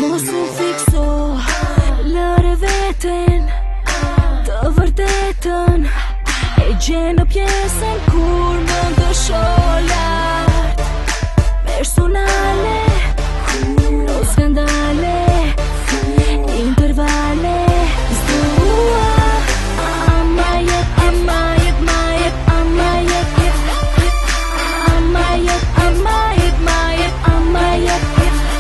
Mos u fikso, lëre veten, të vërtetën e gjenë pjesën kur më dëshoj lart. Personale, no skandale, intervale. Zdua, ama jep, ama jep, ma jep, ama jep, ama jep, ama jep, ma jep, ama jep.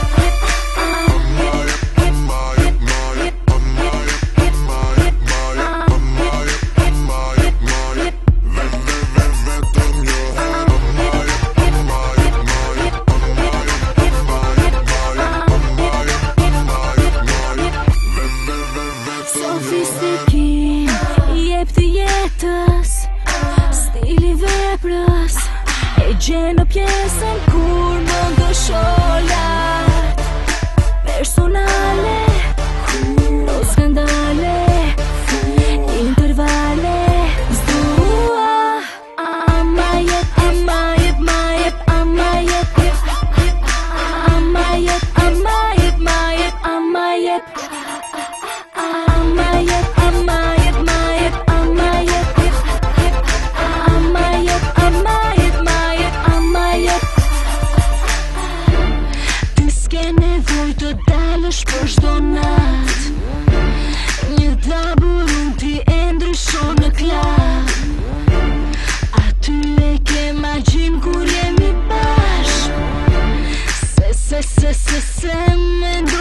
Sofistikim, jep të jetës, stili veprës, e gjenë pjesën kur më dëshoj lart. Personale, no skandale, intervale. Zdua, ama jep, ama jep, ma jep, ama jep, ama jep, ama jep, ma jep, ama jep. Ama jep, ama jep, ma jep, ama jep, ama jep, ama jep, ma jep, ama jep. Ti s'ke nevoj të dalësh për çdo nat, një dabur unë ti e ndryshon në klab. Aty e ke magjin kur jemi bashk, se mendoj